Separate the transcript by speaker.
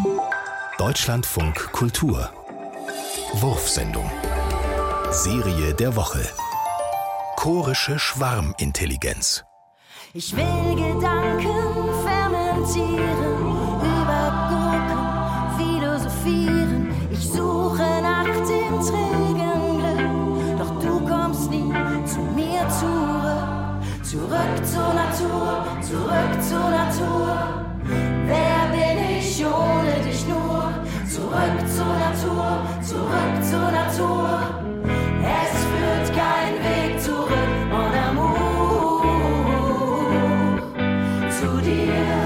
Speaker 1: Deutschlandfunk Kultur Wurfsendung Serie der Woche Chorische Schwarmintelligenz.
Speaker 2: Ich will Gedanken fermentieren, über Gurken philosophieren. Ich suche nach dem trägen Glück, doch du kommst nie zu mir zurück. Zurück zur Natur, zurück zur Natur. Wer bin ich ohne dich nur? Zurück zur Natur, zurück zur Natur. Es führt kein Weg zurück, mon amour, zu dir.